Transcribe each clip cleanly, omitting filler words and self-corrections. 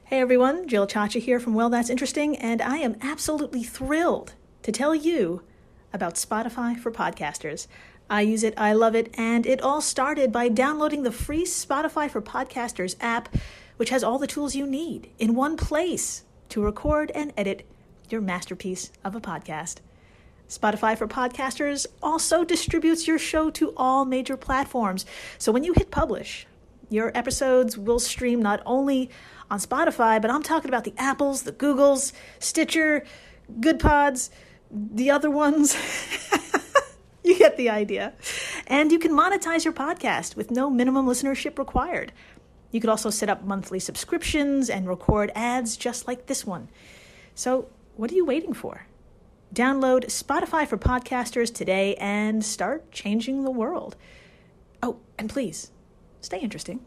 Hey everyone, Jill Chacha here from Well That's Interesting, and I am absolutely thrilled to tell you about Spotify for podcasters. I use it, I love it, and it all started by downloading the free Spotify for Podcasters app, which has all the tools you need in one place to record and edit your masterpiece of a podcast. Spotify for Podcasters also distributes your show to all major platforms, so when you hit publish, your episodes will stream not only on Spotify, but I'm talking about the Apples, the Googles, Stitcher, Good Pods, the other ones. You get the idea. And you can monetize your podcast with no minimum listenership required. You could also set up monthly subscriptions and record ads just like this one. So what are you waiting for? Download Spotify for Podcasters today and start changing the world. Oh, and please, stay interesting.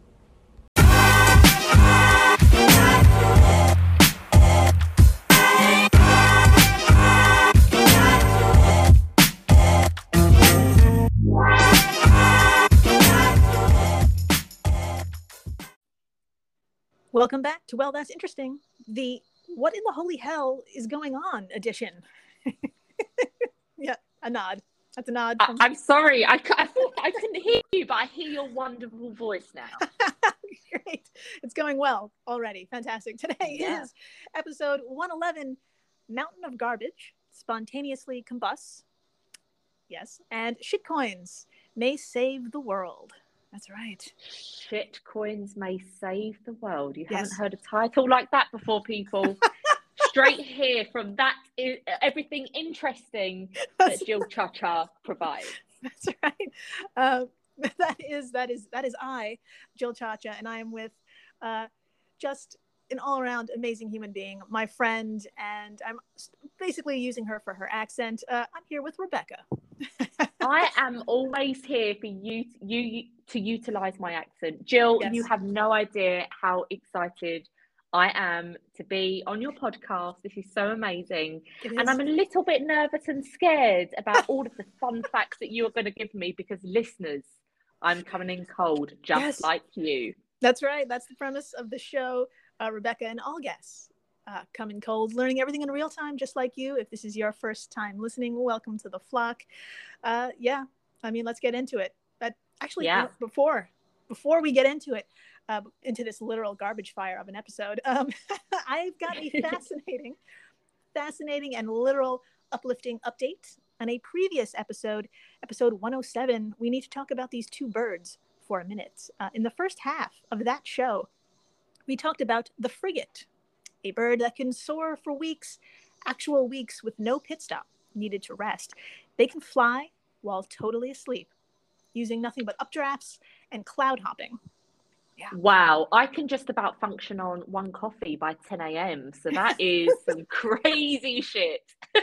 Welcome back to Well That's Interesting, the What in the Holy Hell is Going On edition. Yeah, a nod. That's a nod. I'm sorry. I thought I couldn't hear you, but I hear your wonderful voice now. Great. It's going well already. Fantastic. Today is episode 111, Mountain of Garbage, Spontaneously Combusts. Yes. And Shitcoins May Save the World. That's right. Shitcoins may save the world. You haven't heard a title like that before, people. Straight here from that is everything interesting that Jill Chacha provides. That's right. That is I, Jill Chacha, and I am with just an all-around amazing human being, my friend, and I'm basically using her for her accent. I'm here with Rebecca. I am always here for you to utilize my accent. Jill, you have no idea how excited I am to be on your podcast. This is so amazing. And I'm a little bit nervous and scared about all of the fun facts that you are going to give me because listeners, I'm coming in cold, just like you. That's right. That's the premise of the show. Rebecca and all guests come in cold, learning everything in real time, just like you. If this is your first time listening, welcome to the flock. Let's get into it. Before we get into it, into this literal garbage fire of an episode, I've got a fascinating and literal uplifting update. On a previous episode 107, we need to talk about these two birds for a minute. In the first half of that show, we talked about the frigate, a bird that can soar for weeks, actual weeks, with no pit stop needed to rest. They can fly while totally asleep, using nothing but updrafts and cloud hopping. Yeah. Wow, I can just about function on one coffee by 10 a.m. So that is some crazy shit.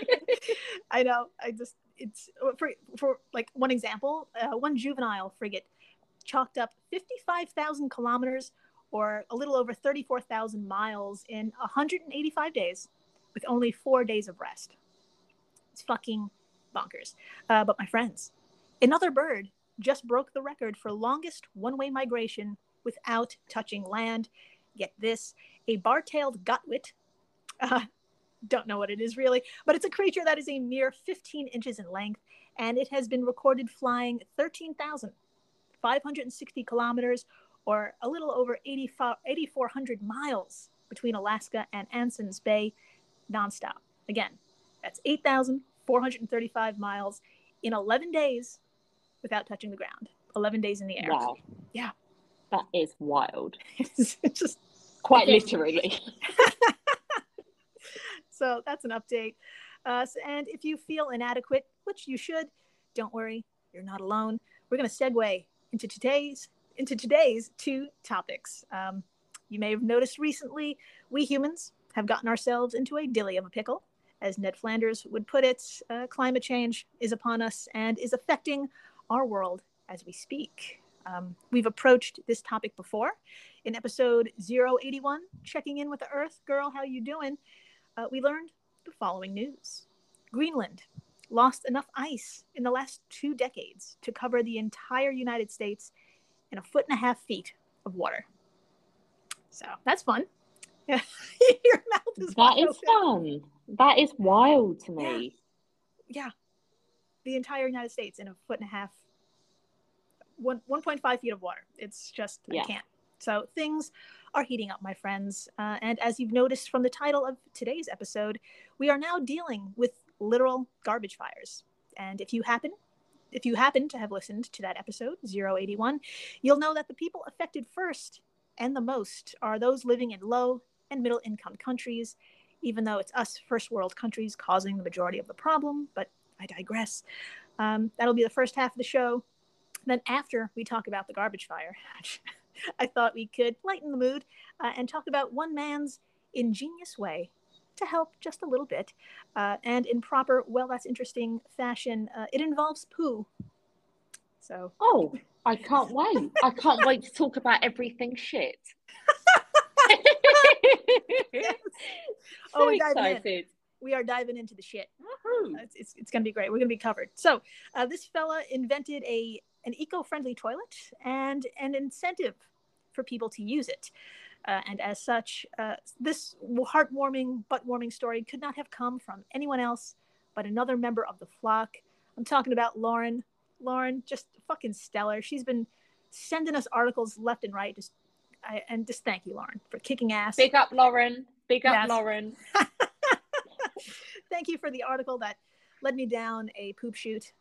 I know. It's for like one example, one juvenile frigate chalked up 55,000 kilometers or a little over 34,000 miles in 185 days with only 4 days of rest. It's fucking bonkers. But my friends, another bird just broke the record for longest one-way migration without touching land. Get this, a bar-tailed gotwit. Don't know what it is really, but it's a creature that is a mere 15 inches in length, and it has been recorded flying 13,560 kilometers or a little over 8,400 miles between Alaska and Anson's Bay nonstop. Again, that's 8,435 miles in 11 days without touching the ground. 11 days in the air. Wow. Yeah. That is wild. It's just quite literally. So that's an update. And if you feel inadequate, which you should, don't worry, you're not alone. We're going to segue into today's two topics. You may have noticed recently, we humans have gotten ourselves into a dilly of a pickle. As Ned Flanders would put it, climate change is upon us and is affecting our world as we speak. We've approached this topic before in episode 081, checking in with the Earth. Girl, how you doing? We learned the following news. Greenland lost enough ice in the last 2 decades to cover the entire United States in 1.5 feet of water. So that's fun. Yeah. Your mouth is That wide is open. fun. That is wild to me. Yeah. The entire United States in a foot and a half, 1.5 feet of water. It's just, I can't. So things are heating up, my friends. And as you've noticed from the title of today's episode, we are now dealing with literal garbage fires. And if you happen to have listened to that episode, 081, you'll know that the people affected first and the most are those living in low and middle income countries, even though it's us first world countries causing the majority of the problem. But I digress. That'll be the first half of the show. Then after we talk about the garbage fire, I thought we could lighten the mood and talk about one man's ingenious way to help just a little bit. And in proper, well, that's interesting fashion, it involves poo. So. Oh, I can't wait. I can't wait to talk about everything shit. Yes. So excited. We are diving into the shit. It's going to be great. We're going to be covered. So this fella invented an eco-friendly toilet and an incentive for people to use it. And as such, this heartwarming, butt-warming story could not have come from anyone else but another member of the flock. I'm talking about Lauren. Lauren, just fucking stellar. She's been sending us articles left and right. Just thank you, Lauren, for kicking ass. Big up, Lauren. Big up, yes. Lauren. Thank you for the article that led me down a poop chute.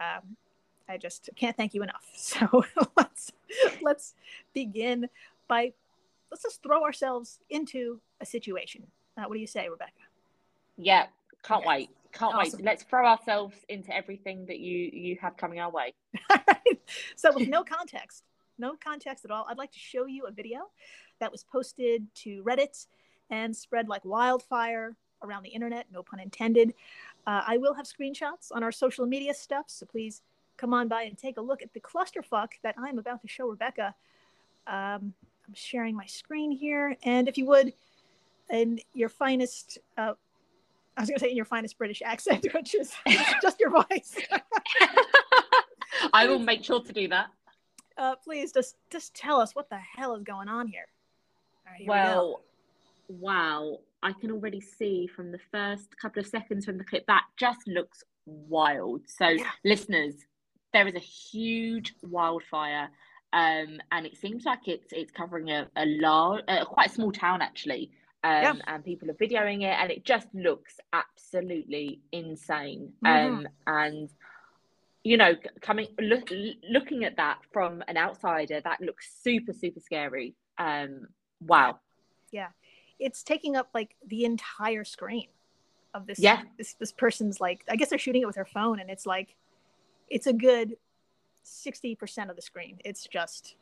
I just can't thank you enough. So let's begin by, let's just throw ourselves into a situation. What do you say, Rebecca? Yeah, can't wait. Can't wait. Let's throw ourselves into everything that you have coming our way. So with no context at all, I'd like to show you a video that was posted to Reddit and spread like wildfire around the internet, no pun intended. I will have screenshots on our social media stuff, so please come on by and take a look at the clusterfuck that I'm about to show Rebecca. I'm sharing my screen here, and if you would, in your finest, I was going to say in your finest British accent, which is just your voice. I will make sure to do that. Please just tell us what the hell is going on here. All right, here we go. Wow. I can already see from the first couple of seconds from the clip that just looks wild. So listeners, there is a huge wildfire, and it seems like it's covering a quite a small town actually. And people are videoing it, and it just looks absolutely insane. And you know, looking at that from an outsider, that looks super, super scary. Wow. Yeah. It's taking up like the entire screen of this. This person's like, I guess they're shooting it with their phone, and it's like, it's a good 60% of the screen. It's just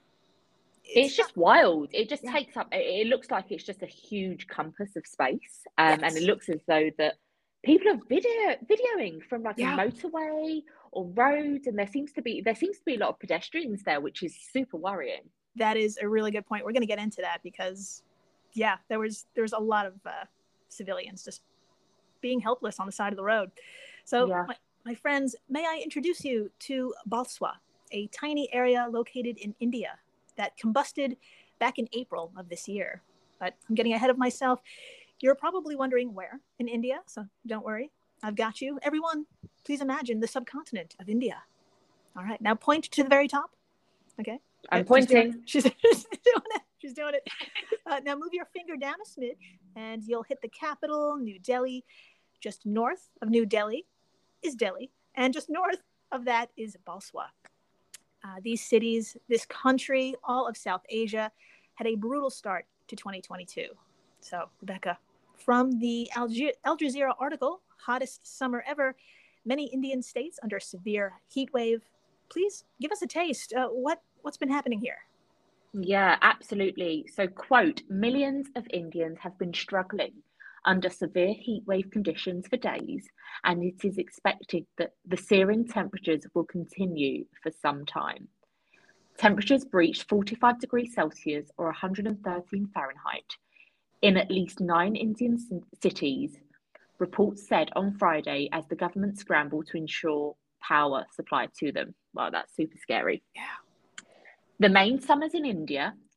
wild. It just takes up, it looks like it's just a huge compass of space. And it looks as though that people are videoing from like a motorway or road, and there seems to be a lot of pedestrians there, which is super worrying. That is a really good point. We're going to get into that because there was a lot of civilians just being helpless on the side of the road. So my friends, may I introduce you to Balswa, a tiny area located in India that combusted back in April of this year. But I'm getting ahead of myself. You're probably wondering where in India, so don't worry. I've got you. Everyone, please imagine the subcontinent of India. All right, now point to the very top. Okay. I'm pointing. She's doing it. She's doing it. Now move your finger down a smidge, and you'll hit the capital, New Delhi. Just north of New Delhi is Delhi, and just north of that is Balswa. These cities, this country, all of South Asia, had a brutal start to 2022. So, Rebecca, from the Al Jazeera article, hottest summer ever, many Indian states under severe heat wave. Please give us a taste. What's been happening here? Yeah, absolutely. So, quote, millions of Indians have been struggling under severe heat wave conditions for days, and it is expected that the searing temperatures will continue for some time. Temperatures breached 45 degrees Celsius or 113 Fahrenheit in at least 9 Indian cities, reports said on Friday, as the government scrambled to ensure power supply to them. Wow, that's super scary. Yeah. The main summers in India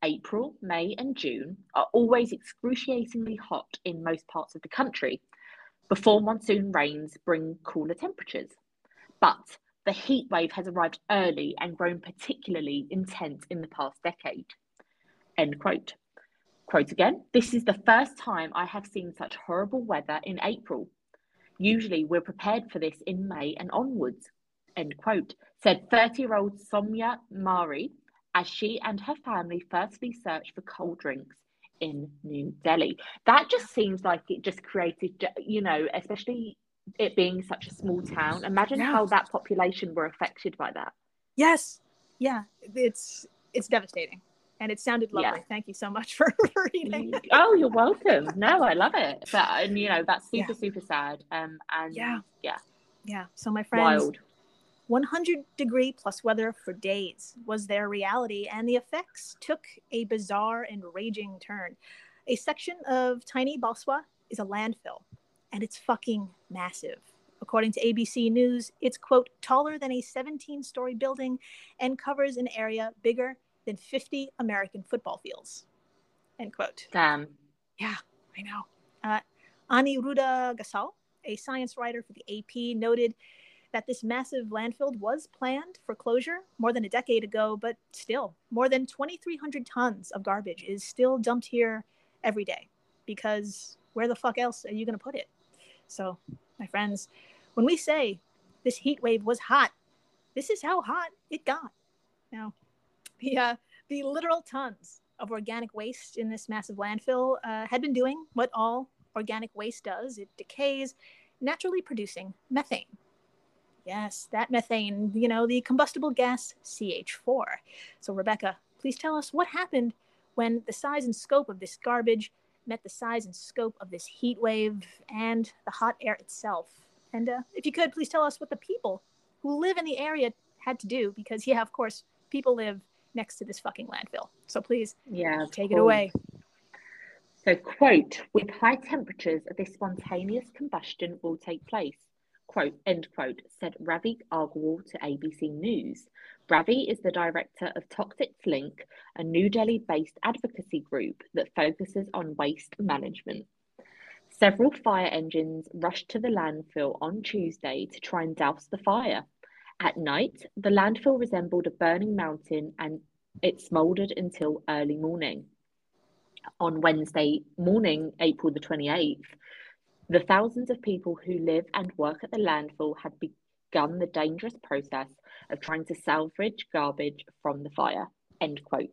April, May, and June are always excruciatingly hot in most parts of the country before monsoon rains bring cooler temperatures. But the heat wave has arrived early and grown particularly intense in the past decade. End quote. Quote again, this is the first time I have seen such horrible weather in April. Usually we're prepared for this in May and onwards. End quote, said 30-year-old Soumya Mari as she and her family firstly searched for cold drinks in New Delhi. That just seems like it just created, especially it being such a small town. Imagine how that population were affected by that. Yes. Yeah. It's devastating. And it sounded lovely. Yeah. Thank you so much for reading. Oh, you're welcome. No, I love it. But that's super sad. And yeah. So my friends, wild. 100-degree plus weather for days was their reality, and the effects took a bizarre and raging turn. A section of tiny Baswa is a landfill, and it's fucking massive. According to ABC News, it's, quote, taller than a 17-story building and covers an area bigger than 50 American football fields, end quote. Damn. Yeah, I know. Aniruddha Gasal, a science writer for the AP, noted that this massive landfill was planned for closure more than a decade ago, but still, more than 2,300 tons of garbage is still dumped here every day, because where the fuck else are you going to put it? So, my friends, when we say this heat wave was hot, this is how hot it got. Now, the literal tons of organic waste in this massive landfill had been doing what all organic waste does. It decays, naturally producing methane. Yes, that methane, the combustible gas CH4. So, Rebecca, please tell us what happened when the size and scope of this garbage met the size and scope of this heat wave and the hot air itself. And if you could, please tell us what the people who live in the area had to do, because, of course, people live next to this fucking landfill. So please, take it away. So, quote, with high temperatures, this spontaneous combustion will take place. Quote, end quote, said Ravi Agarwal to ABC News. Ravi is the director of Toxics Link, a New Delhi-based advocacy group that focuses on waste management. Several fire engines rushed to the landfill on Tuesday to try and douse the fire. At night, the landfill resembled a burning mountain and it smouldered until early morning. On Wednesday morning, April the 28th, the thousands of people who live and work at the landfill had begun the dangerous process of trying to salvage garbage from the fire, end quote.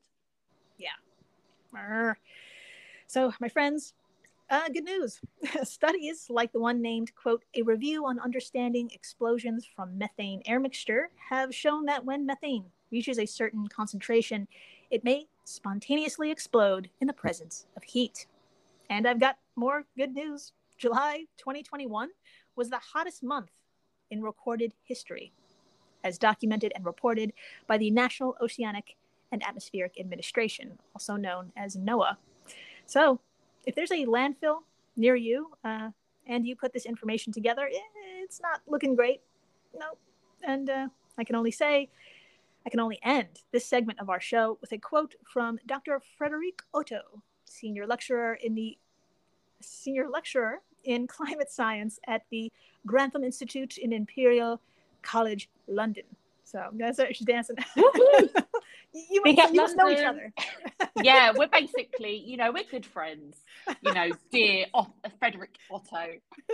Yeah. So, my friends, good news. Studies like the one named, quote, a review on understanding explosions from methane air mixture have shown that when methane reaches a certain concentration, it may spontaneously explode in the presence of heat. And I've got more good news. July 2021 was the hottest month in recorded history, as documented and reported by the National Oceanic and Atmospheric Administration, also known as NOAA. So, if there's a landfill near you and you put this information together, it's not looking great. No. And I can only end this segment of our show with a quote from Dr. Frederic Otto, senior lecturer in climate science at the Grantham Institute in Imperial College London. So that's what she's dancing. you must know each other. Yeah, we're basically, we're good friends. Dear Frederic Otto.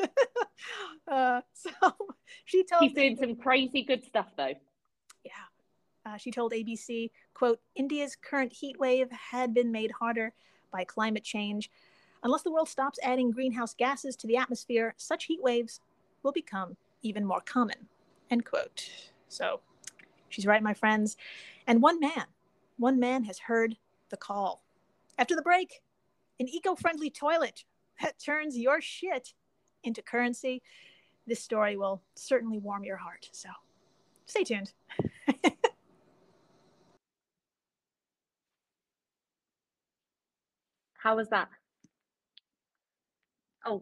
So she told he's doing some crazy good stuff, though. Yeah. She told ABC, quote, India's current heat wave had been made harder by climate change. Unless the world stops adding greenhouse gases to the atmosphere, such heat waves will become even more common, end quote. So she's right, my friends. And one man has heard the call. After the break, an eco-friendly toilet that turns your shit into currency. This story will certainly warm your heart. So stay tuned. How was that? Oh.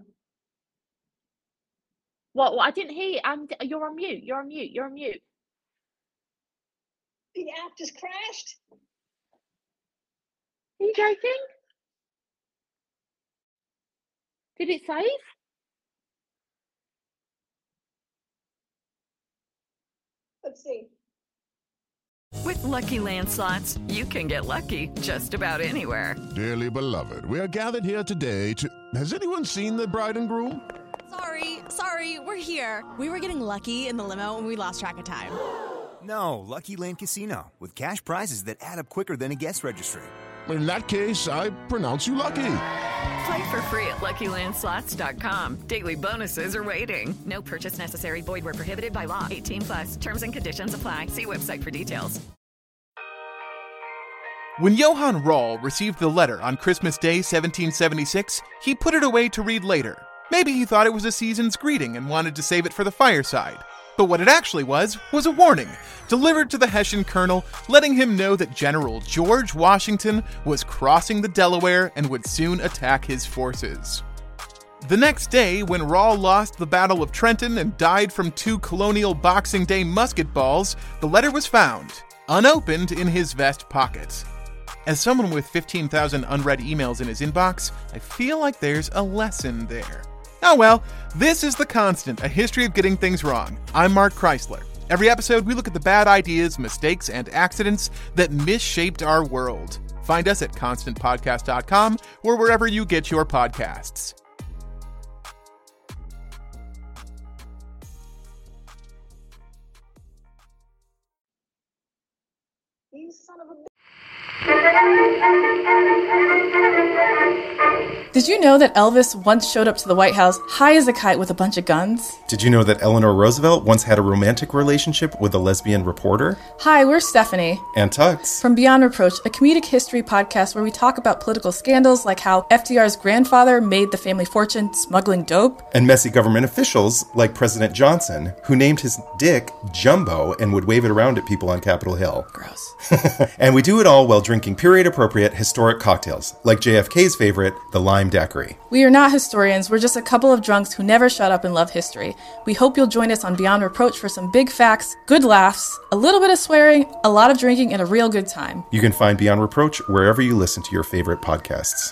What? I didn't hear you. You're on mute. You're on mute. The app just crashed. Are you joking? Did it save? Let's see. With Lucky Land Slots, you can get lucky just about anywhere. Dearly beloved, we are gathered here today to... Has anyone seen the bride and groom? Sorry, we're here. We were getting lucky in the limo and we lost track of time. No, Lucky Land Casino, with cash prizes that add up quicker than a guest registry. In that case, I pronounce you lucky. Play for free at LuckyLandSlots.com. Daily bonuses are waiting. No purchase necessary. Void where prohibited by law. 18+. Terms and conditions apply. See website for details. When Johann Rall received the letter on Christmas Day 1776, he put it away to read later. Maybe he thought it was a season's greeting and wanted to save it for the fireside. But what it actually was a warning, delivered to the Hessian colonel, letting him know that General George Washington was crossing the Delaware and would soon attack his forces. The next day, when Rall lost the Battle of Trenton and died from 2 colonial Boxing Day musket balls, the letter was found, unopened, in his vest pocket. As someone with 15,000 unread emails in his inbox, I feel like there's a lesson there. Oh well, this is The Constant, a history of getting things wrong. I'm Mark Chrysler. Every episode, we look at the bad ideas, mistakes, and accidents that misshaped our world. Find us at constantpodcast.com or wherever you get your podcasts. You son of a... Did you know that Elvis once showed up to the White House high as a kite with a bunch of guns? Did you know that Eleanor Roosevelt once had a romantic relationship with a lesbian reporter? Hi, we're Stephanie. And Tux. From Beyond Reproach, a comedic history podcast where we talk about political scandals like how FDR's grandfather made the family fortune smuggling dope. And messy government officials like President Johnson, who named his dick Jumbo and would wave it around at people on Capitol Hill. Gross. And we do it all while drinking period-appropriate historic cocktails, like JFK's favorite, the Lime Daiquiri. We are not historians, we're just a couple of drunks who never shut up and love history. We hope you'll join us on Beyond Reproach for some big facts, good laughs, a little bit of swearing, a lot of drinking, and a real good time. You can find Beyond Reproach wherever you listen to your favorite podcasts.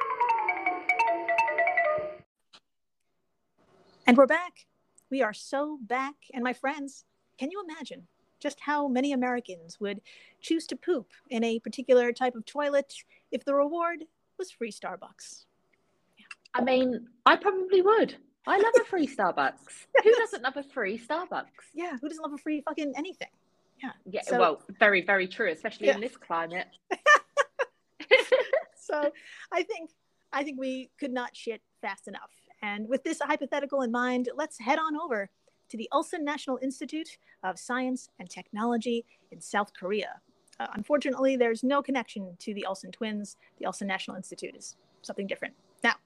And we're back. We are so back. And my friends, can you imagine just how many Americans would choose to poop in a particular type of toilet if the reward was free Starbucks? Yeah. I mean, I probably would. I love a free Starbucks. Who doesn't love a free Starbucks? Yeah, who doesn't love a free fucking anything? Yeah, so, well, very, very true, especially in this climate. So I think we could not shit fast enough. And with this hypothetical in mind, let's head on over to the Ulsan National Institute of Science and Technology in South Korea. Unfortunately, there's no connection to the Ulsan twins. The Ulsan National Institute is something different. Now,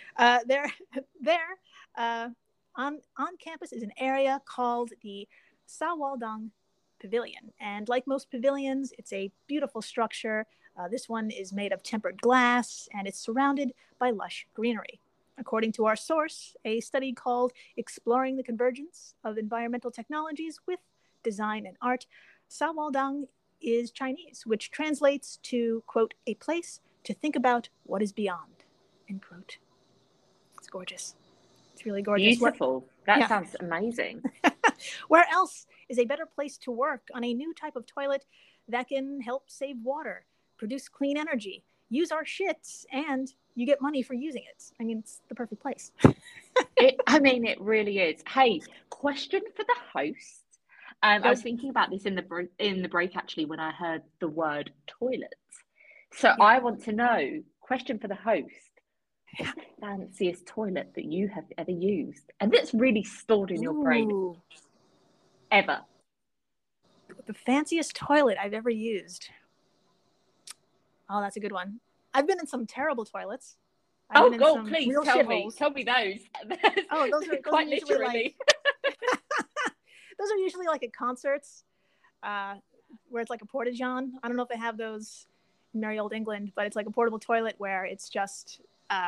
on campus is an area called the Sawaldong Pavilion. And like most pavilions, it's a beautiful structure. This one is made of tempered glass, and it's surrounded by lush greenery. According to our source, a study called Exploring the Convergence of Environmental Technologies with Design and Art, Sawaldong is Chinese, which translates to, quote, a place to think about what is beyond, end quote. It's gorgeous. It's really gorgeous. Beautiful. That sounds amazing. Where else is a better place to work on a new type of toilet that can help save water, produce clean energy, use our shits, and you get money for using it? I mean, it's the perfect place. It really is. Hey, question for the host. I was thinking about this in the break actually when I heard the word toilet. So I want to know, question for the host, what's the fanciest toilet that you have ever used? And that's really stored in your brain. Ever. The fanciest toilet I've ever used. Oh, that's a good one. I've been in some terrible toilets. Please tell me those. Those are quite literally. Those are usually like at concerts, where it's like a porta-john. I don't know if they have those in merry old England, but it's like a portable toilet where it's just,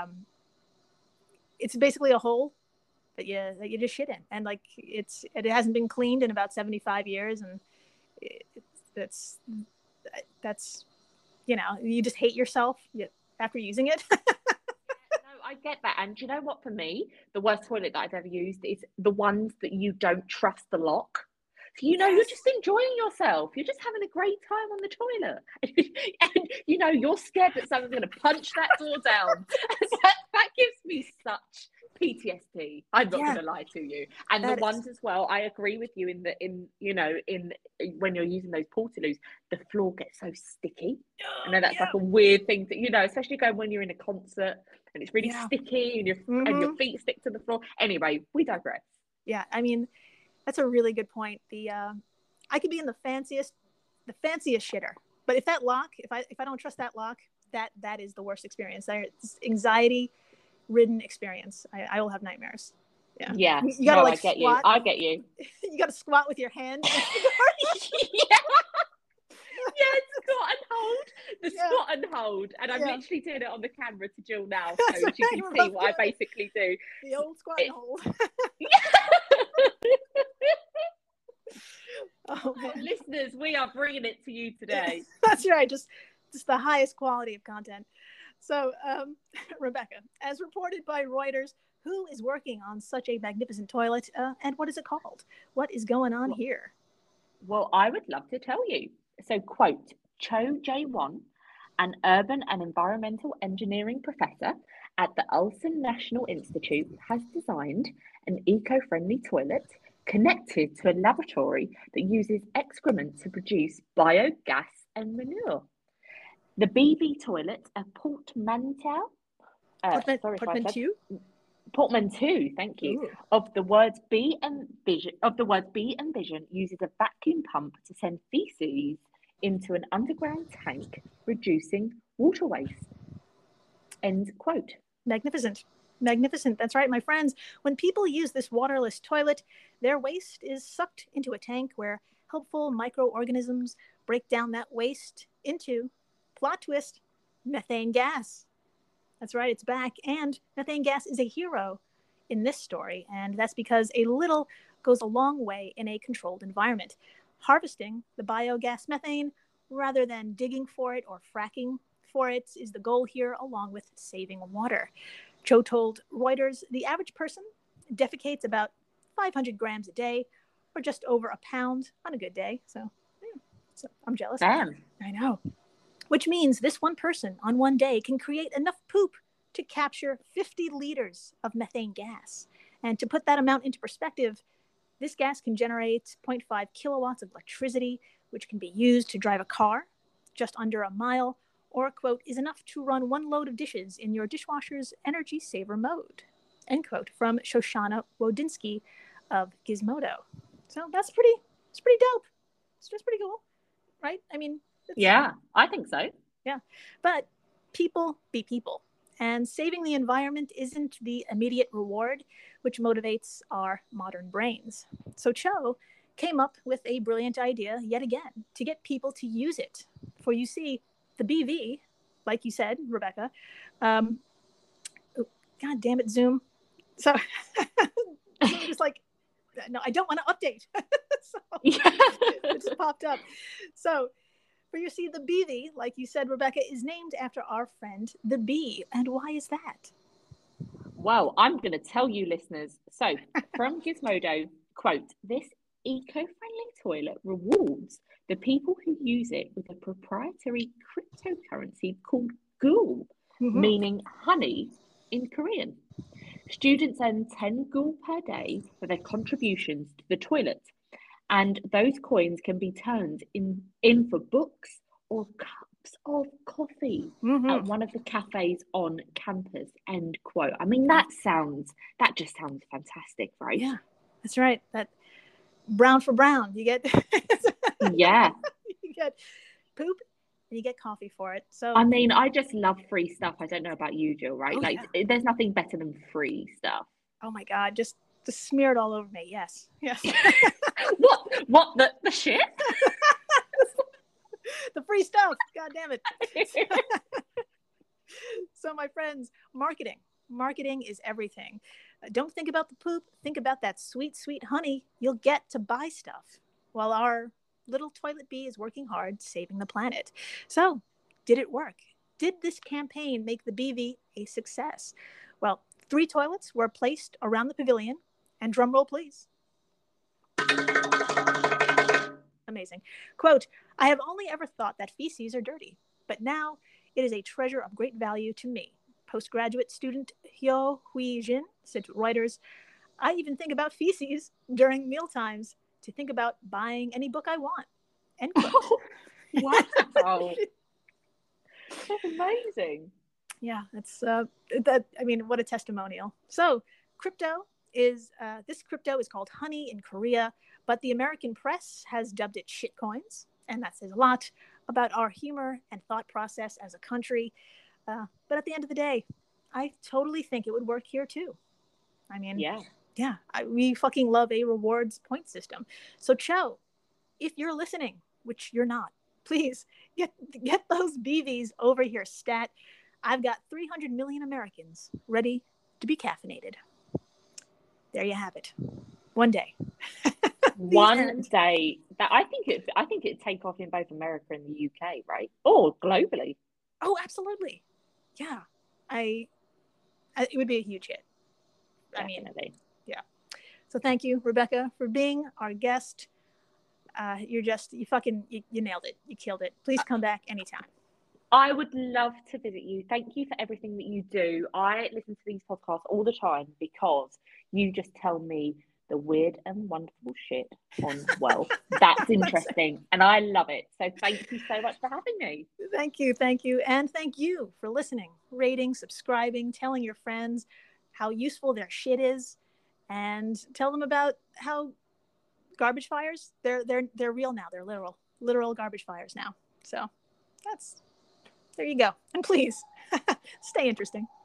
it's basically a hole that you just shit in, and like it hasn't been cleaned in about 75 years, and that's you just hate yourself after using it. No, I get that. And do you know what, for me, the worst toilet that I've ever used is the ones that you don't trust the lock. So, you're just enjoying yourself. You're just having a great time on the toilet. And you're scared that someone's going to punch that door down. that gives me such PTSD. I'm not going to lie to you. And the ones as well, I agree with you when you're using those portaloos, the floor gets so sticky. I know that's like a weird thing that, especially when you're in a concert and it's really sticky and your feet stick to the floor. Anyway, we digress. Yeah, I mean, that's a really good point. I could be in the fanciest shitter, but if that lock, if I don't trust that lock, that is the worst experience. It's anxiety-ridden experience. I will have nightmares. Yeah. Yeah. You gotta I get squat. you. I get you. You gotta squat with your hands. Yeah, squat and hold. Squat and hold. And I'm literally doing it on the camera to Jill now, so she can see what I basically do. The old squat and hold. Oh, man. Listeners, we are bringing it to you today. That's right. Just the highest quality of content. So, Rebecca, as reported by Reuters, who is working on such a magnificent toilet, and what is it called? What is going on here? Well, I would love to tell you. So, quote, Cho Jae-won, an urban and environmental engineering professor at the Ulsan National Institute, has designed an eco-friendly toilet connected to a laboratory that uses excrement to produce biogas and manure. The BV toilet, a portmanteau, thank you, Ooh. of the words be and vision, uses a vacuum pump to send feces into an underground tank, reducing water waste. End quote. Magnificent. That's right, my friends. When people use this waterless toilet, their waste is sucked into a tank where helpful microorganisms break down that waste into, plot twist, methane gas. That's right, it's back. And methane gas is a hero in this story. And that's because a little goes a long way in a controlled environment. Harvesting the biogas methane rather than digging for it or fracking for it is the goal here, along with saving water. Cho told Reuters the average person defecates about 500 grams a day, or just over a pound on a good day. So I'm jealous. Damn. I know. Which means this one person on one day can create enough poop to capture 50 liters of methane gas. And to put that amount into perspective, this gas can generate 0.5 kilowatts of electricity, which can be used to drive a car just under a mile, or, quote, is enough to run one load of dishes in your dishwasher's energy saver mode, end quote, from Shoshana Wodinsky of Gizmodo. So it's pretty dope. It's just pretty cool, right? I mean, yeah, I think so. Yeah, but people be people. And saving the environment isn't the immediate reward, which motivates our modern brains. So Cho came up with a brilliant idea yet again to get people to use it. For you see, the BV, like you said, Rebecca, God damn it, Zoom. So Zoom just like, no, I don't want to update. So it just popped up. So for you see, the BV, like you said, Rebecca, is named after our friend, the bee. And why is that? Well, I'm going to tell you, listeners. So from Gizmodo, quote, this eco-friendly toilet rewards the people who use it with a proprietary cryptocurrency called gul, meaning honey in Korean. Students earn 10 gul per day for their contributions to the toilet, and those coins can be turned in for books or cups of coffee at one of the cafes on campus, end quote. I mean, that just sounds fantastic, right? Yeah, that's right. That brown for brown, you get yeah, you get poop and you get coffee for it. So I mean, I just love free stuff. I don't know about you, Jill, right? There's nothing better than free stuff. Oh my God, just smear it all over me. Yes. What the shit? The free stuff. God damn it. So my friends, marketing is everything. Don't think about the poop. Think about that sweet, sweet honey you'll get to buy stuff while our little toilet bee is working hard saving the planet. So did it work? Did this campaign make the BV a success? Well, 3 toilets were placed around the pavilion, and drum roll, please. Amazing. Quote, I have only ever thought that feces are dirty, but now it is a treasure of great value to me. Postgraduate student Hyo Hui Jin said to Reuters, I even think about feces during meal times to think about buying any book I want. End quote. Wow. That's amazing. Yeah, that's what a testimonial. So this crypto is called Honey in Korea, but the American press has dubbed it shitcoins, and that says a lot about our humor and thought process as a country. But at the end of the day, I totally think it would work here too. I mean, we fucking love a rewards point system. So Cho, if you're listening, which you're not, please get those BVs over here, stat. I've got 300 million Americans ready to be caffeinated. There you have it. One day. One day. That I think it'd take off in both America and the UK, right? Or globally. Oh, absolutely. Yeah. It would be a huge hit. Definitely. I mean, yeah. So thank you, Rebecca, for being our guest. You nailed it. You killed it. Please come back anytime. I would love to visit you. Thank you for everything that you do. I listen to these podcasts all the time because you just tell me the weird and wonderful shit on wealth. That's interesting. And I love it. So thank you so much for having me. Thank you. Thank you. And thank you for listening, rating, subscribing, telling your friends how useful their shit is, and tell them about how garbage fires, they're real now. They're literal garbage fires now. So there you go. And please stay interesting.